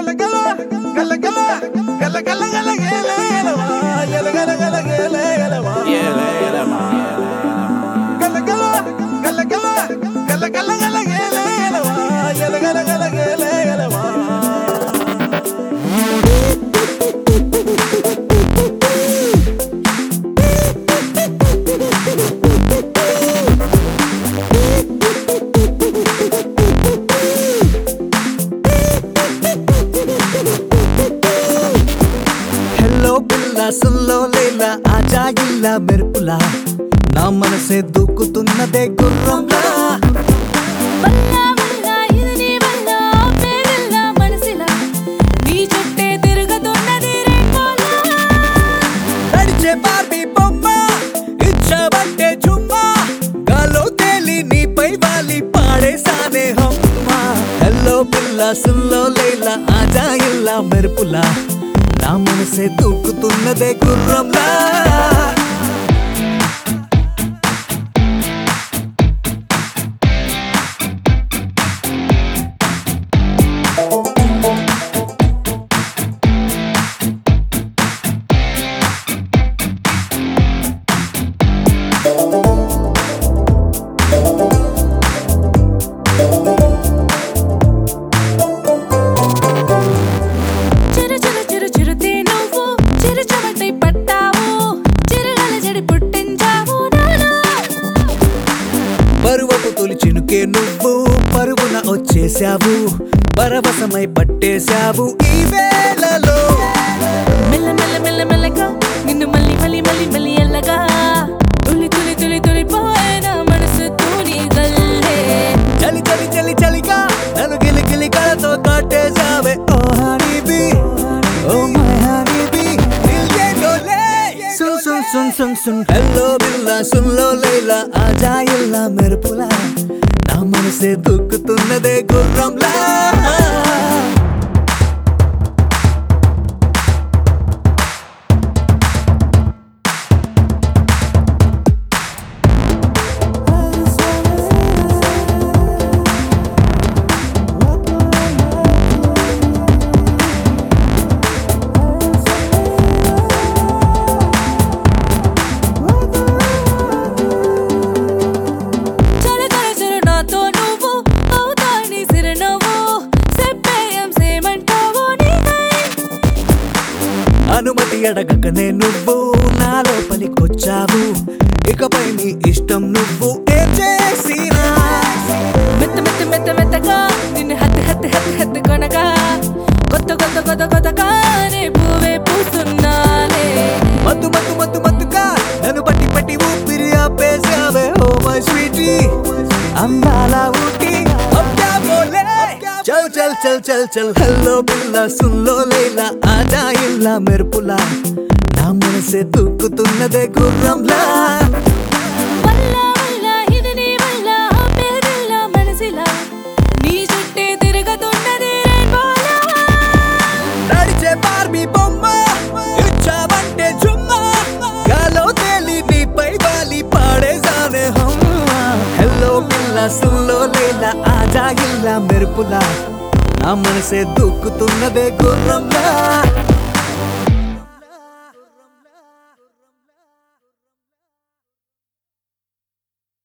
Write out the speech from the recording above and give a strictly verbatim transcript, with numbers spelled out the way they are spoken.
సుల్లో లేలా ఆజా ఇల్లా మెరుపులా నా మనసే దూకుతున్నదే గుర్రంలా వల్లా వల్లా ఇది నీ వల్ల పేరల్లా మనసిలా నీ చుట్టే తిరుగుతున్నది రెయిన్బోలా నడిచే బార్బీ బొమ్మ ఇచ్చబట్టే చుమ్మా గాల్లో తేలి నీపై వాలి పాడేసానే హమ్మా హెల్లో పిల్ల సుల్లో లేలా ఆజా ఇల్లా మెరుపులా నా మనసే దూకుతున్నదే గుర్రంలా పరువపు తొలి చినుకే నువ్వు పరుగున వచ్చేశావు పరవశమై పట్టేశావు ఈ వేళలో మెల్ల మెల్ల మెల్ల మెల్లగా నిన్ను మళ్ళీ మళ్ళీ మళ్ళీ మళ్ళీ ఎల్లగా తులి తులి తులి తులి పోయిన మనసు తూని గల్లే చలి చలి చలి చలిగా నన్ను గిలి గిలి కళతో కట్టేశావే oh honeybee oh my honeybee దిల్ కే డోలే సున్ సున్ సున్ సున్ సున్ హెల్లో బిల్లా సున్లో లైలా ఆజా ఇల్లా మెరుపులా నా మనసే దూకుతున్నదే గుర్రంలా అనుమతి అడగకనే నువ్వు నా లోపలికొచ్చావు ఇకపై నీ ఇష్టం నువ్వు ఏం చేసినా మెత్త మెత్త మెత్త మెత్తగా నిన్ను హత్తి హత్తి హత్తి హత్తి కొనగా కొత్త కొత్త కొత్త కొత్తగానే పువ్వే పూస్తున్నానే మత్తు మత్తు మత్తు మత్తుగా నన్ను పట్టి పట్టి ఊపిరి ఆపేసావే ఓ మై స్వీటీ అందాల ఊటి చల్ చల్ చల్ చల్ చల్ హెల్లో పిల్ల సున్లో లేలా ఆజా ఇల్లా మెరుపులా నా మనసే దూకుతున్నదే గుర్రంలా వల్లా వల్లా ఇది నీ వల్ల పేరల్లా మనసిలా నీ చుట్టే తిరుగుతున్నది రెయిన్బోలా నడిచే బార్బీ బొమ్మ ఇచ్చావంటే చుమ్మా గాల్లో తేలి నీపై వాలి పాడేసానే హమ్మా హెల్లో పిల్ల సున్లో లేలా ఆజా ఇల్లా మెరుపులా నా మనసే దూకుతున్నదే గుర్రంలా